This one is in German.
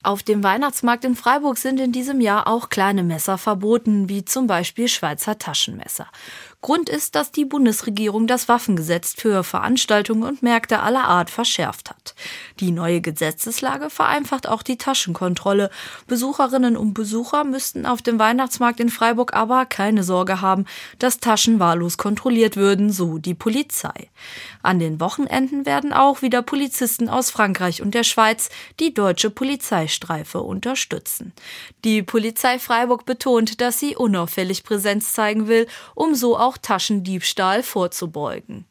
Auf dem Weihnachtsmarkt in Freiburg sind in diesem Jahr auch kleine Messer verboten, wie zum Beispiel Schweizer Taschenmesser. Grund ist, dass die Bundesregierung das Waffengesetz für Veranstaltungen und Märkte aller Art verschärft hat. Die neue Gesetzeslage vereinfacht auch die Taschenkontrolle. Besucherinnen und Besucher müssten auf dem Weihnachtsmarkt in Freiburg aber keine Sorge haben, dass Taschen wahllos kontrolliert würden, so die Polizei. An den Wochenenden werden auch wieder Polizisten aus Frankreich und der Schweiz die deutsche Polizeistreife unterstützen. Die Polizei Freiburg betont, dass sie unauffällig Präsenz zeigen will, um so auch Taschendiebstahl vorzubeugen.